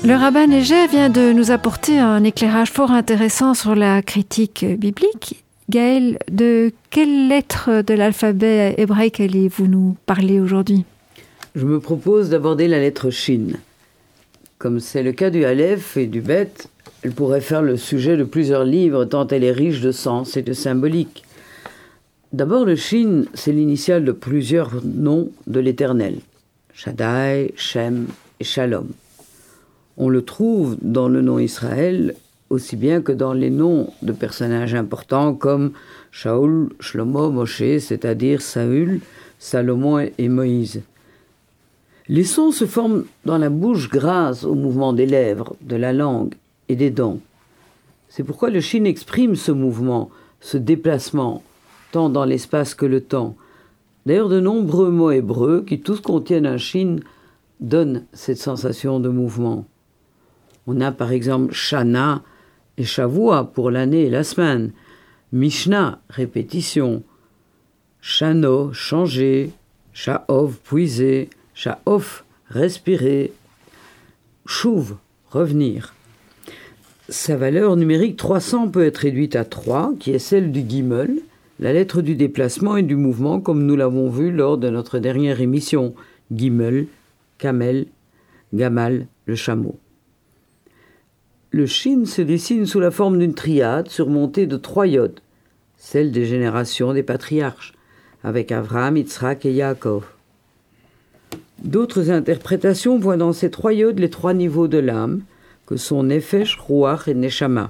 Le rabbin Neger vient de nous apporter un éclairage fort intéressant sur la critique biblique. Gaël, de quelle lettre de l'alphabet hébraïque allez-vous nous parler aujourd'hui ? Je me propose d'aborder la lettre Shin. Comme c'est le cas du Aleph et du Bet, elle pourrait faire le sujet de plusieurs livres tant elle est riche de sens et de symbolique. D'abord, le Shin, c'est l'initiale de plusieurs noms de l'Éternel. Shaddai, Shem et Shalom. On le trouve dans le nom Israël aussi bien que dans les noms de personnages importants comme Shaoul, Shlomo, Moshe, c'est-à-dire Saül, Salomon et Moïse. Les sons se forment dans la bouche grâce au mouvement des lèvres, de la langue et des dents. C'est pourquoi le Shin exprime ce mouvement, ce déplacement, tant dans l'espace que le temps. D'ailleurs, de nombreux mots hébreux, qui tous contiennent un Shin, donnent cette sensation de mouvement. On a par exemple Shana et Shavua pour l'année et la semaine, Mishnah, répétition, Shano, changer, Sha'ov, puiser, Sha'of, respirer, Shuv, revenir. Sa valeur numérique trois cents peut être réduite à trois, qui est celle du Gimel, la lettre du déplacement et du mouvement, comme nous l'avons vu lors de notre dernière émission, Gimel, Kamel, Gamal, le chameau. Le Shin se dessine sous la forme d'une triade surmontée de trois yods, celle des générations des patriarches, avec Avraham, Yitzhak et Yaakov. D'autres interprétations voient dans ces trois yods les trois niveaux de l'âme, que sont Nefesh, Ruach et Neshama.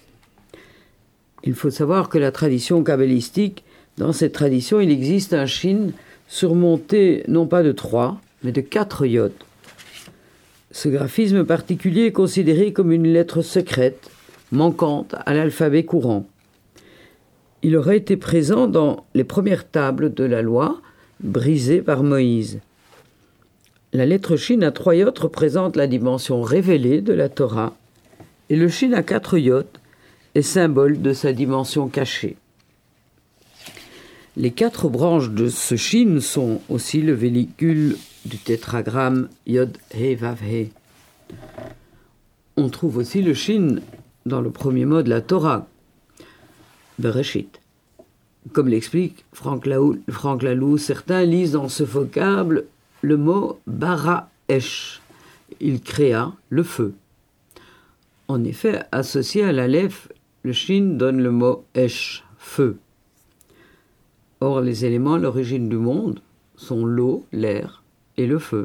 Il faut savoir que la tradition kabbalistique, dans cette tradition, il existe un Shin surmonté non pas de trois, mais de quatre yods. Ce graphisme particulier est considéré comme une lettre secrète, manquante à l'alphabet courant. Il aurait été présent dans les premières tables de la loi, brisées par Moïse. La lettre Shin à trois yods représente la dimension révélée de la Torah, et le Shin à quatre yods est symbole de sa dimension cachée. Les quatre branches de ce Shin sont aussi le véhicule du tétragramme Yod He Vav He. On trouve aussi le Shin dans le premier mot de la Torah, Bereshit. Comme l'explique Franck Laloux, Franck Laloux, certains lisent dans ce vocable le mot Bara Esh. Il créa le feu. En effet, associé à l'Aleph, le Shin donne le mot Esh, feu. Or, les éléments à l'origine du monde sont l'eau, l'air et le feu.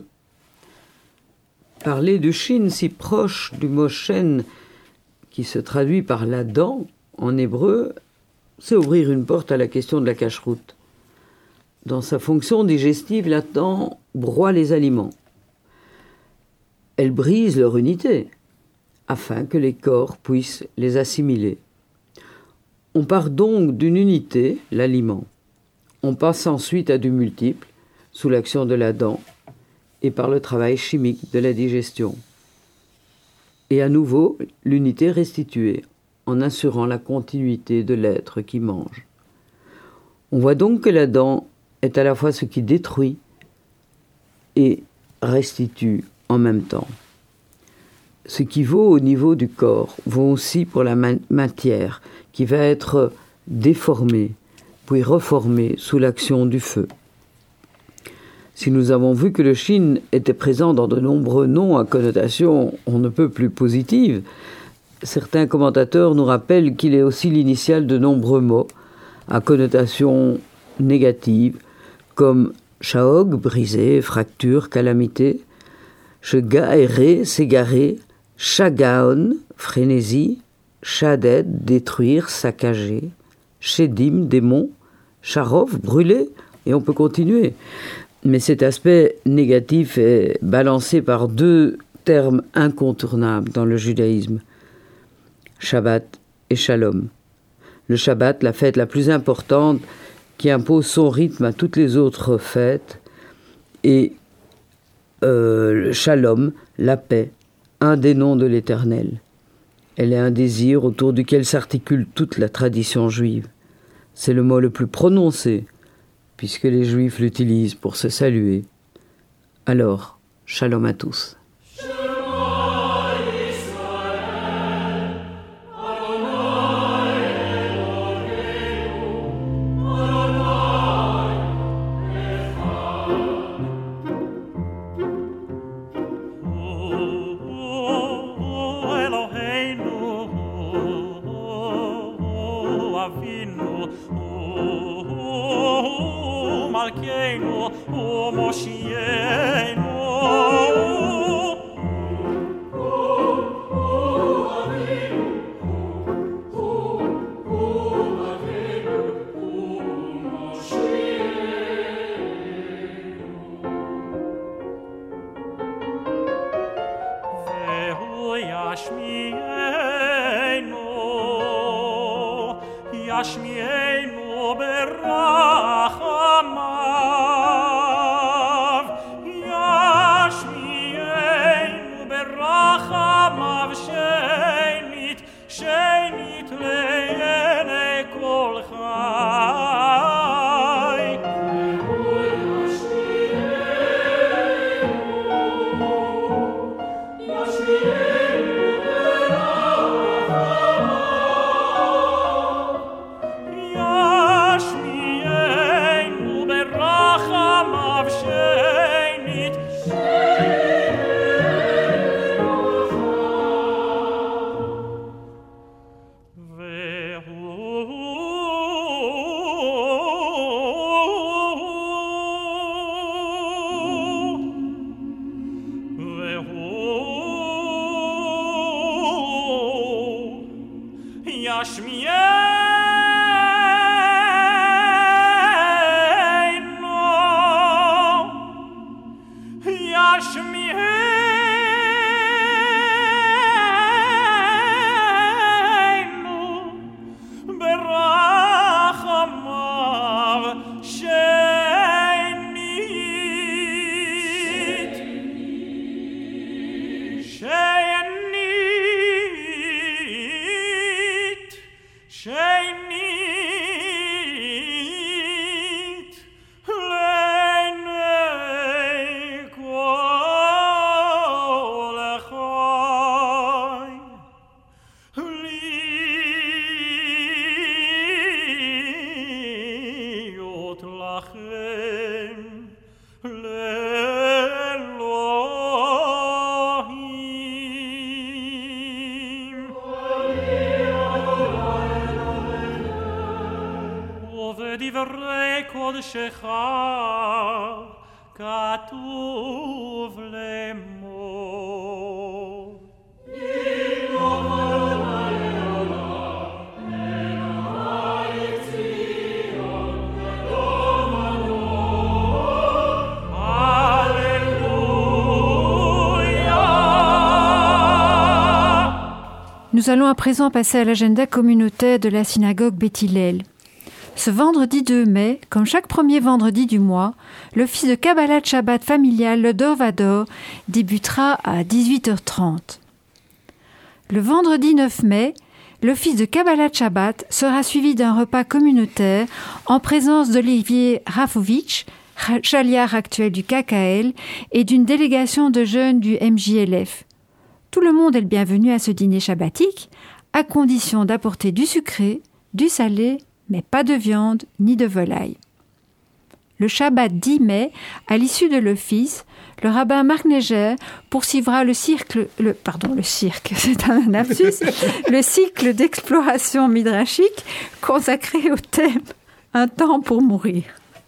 Parler du Shin si proche du mot Shen, qui se traduit par la dent en hébreu, c'est ouvrir une porte à la question de la cacheroute. Dans sa fonction digestive, la dent broie les aliments. Elle brise leur unité, afin que les corps puissent les assimiler. On part donc d'une unité, l'aliment. On passe ensuite à du multiple, sous l'action de la dent, et par le travail chimique de la digestion. Et à nouveau, l'unité restituée, en assurant la continuité de l'être qui mange. On voit donc que la dent est à la fois ce qui détruit et restitue en même temps. Ce qui vaut au niveau du corps vaut aussi pour la ma- matière, qui va être déformée, puis reformée sous l'action du feu. Si nous avons vu que le Shin était présent dans de nombreux noms à connotation on ne peut plus positive, certains commentateurs nous rappellent qu'il est aussi l'initiale de nombreux mots à connotation négative, comme Shaog, brisé, fracture, calamité, Shgaere, s'égarer, Shagaon, frénésie, Shaded, détruire, saccager, Shedim, démon, Sharov, brûler, et on peut continuer. Mais cet aspect négatif est balancé par deux termes incontournables dans le judaïsme, Shabbat et Shalom. Le Shabbat, la fête la plus importante, qui impose son rythme à toutes les autres fêtes, et euh, le Shalom, la paix, un des noms de l'Éternel. Elle est un désir autour duquel s'articule toute la tradition juive. C'est le mot le plus prononcé, puisque les Juifs l'utilisent pour se saluer. Alors, Shalom à tous. Shalom. Malkeinu u'Moshienu. Yashmienu berachamav, Yashmienu berachamav, shenit, shenit le'enei kol chai. Yashmienu, Yashmienu berachamav, shenit, ודברי קודשך כתוב לאמור. Nous allons à présent passer à l'agenda communautaire de la synagogue Beth Hillel. Ce vendredi deux mai, comme chaque premier vendredi du mois, l'office de Kabbalat Shabbat familial, le Dor Vador, débutera à dix-huit heures trente. Le vendredi neuf mai, l'office de Kabbalat Shabbat sera suivi d'un repas communautaire en présence d'Olivier Rafovitch, chaliar actuel du K K L, et d'une délégation de jeunes du M J L F. Tout le monde est le bienvenu à ce dîner shabbatique, à condition d'apporter du sucré, du salé, mais pas de viande ni de volaille. Le Shabbat dix mai, à l'issue de l'office, le rabbin Marc Neger poursuivra le cirque, le, pardon, le cirque, c'est un lapsus, le cycle d'exploration midrashique consacré au thème « Un temps pour mourir ».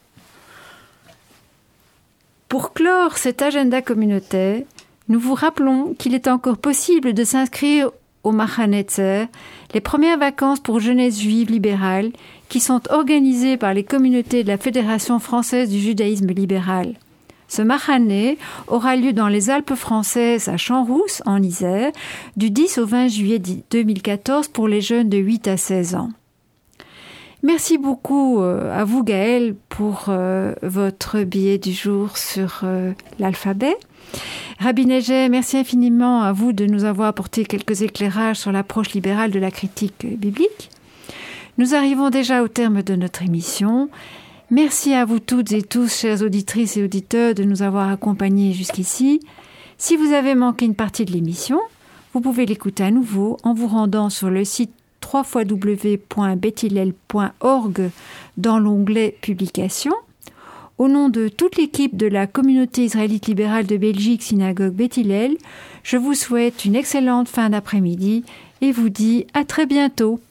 Pour clore cet agenda communautaire, nous vous rappelons qu'il est encore possible de s'inscrire au Machanetzer, les premières vacances pour jeunesse juive libérale qui sont organisées par les communautés de la Fédération française du judaïsme libéral. Ce Machané aura lieu dans les Alpes françaises à Champs-Rousse, en Isère, du dix au vingt juillet deux mille quatorze pour les jeunes de huit à seize ans. Merci beaucoup à vous Gaël pour euh, votre billet du jour sur euh, l'alphabet. Rabbi Neger, merci infiniment à vous de nous avoir apporté quelques éclairages sur l'approche libérale de la critique biblique. Nous arrivons déjà au terme de notre émission. Merci à vous toutes et tous, chères auditrices et auditeurs, de nous avoir accompagnés jusqu'ici. Si vous avez manqué une partie de l'émission, vous pouvez l'écouter à nouveau en vous rendant sur le site w w w point beth hillel point org dans l'onglet Publications. Au nom de toute l'équipe de la communauté israélite libérale de Belgique, synagogue Beth Hillel, je vous souhaite une excellente fin d'après-midi et vous dis à très bientôt.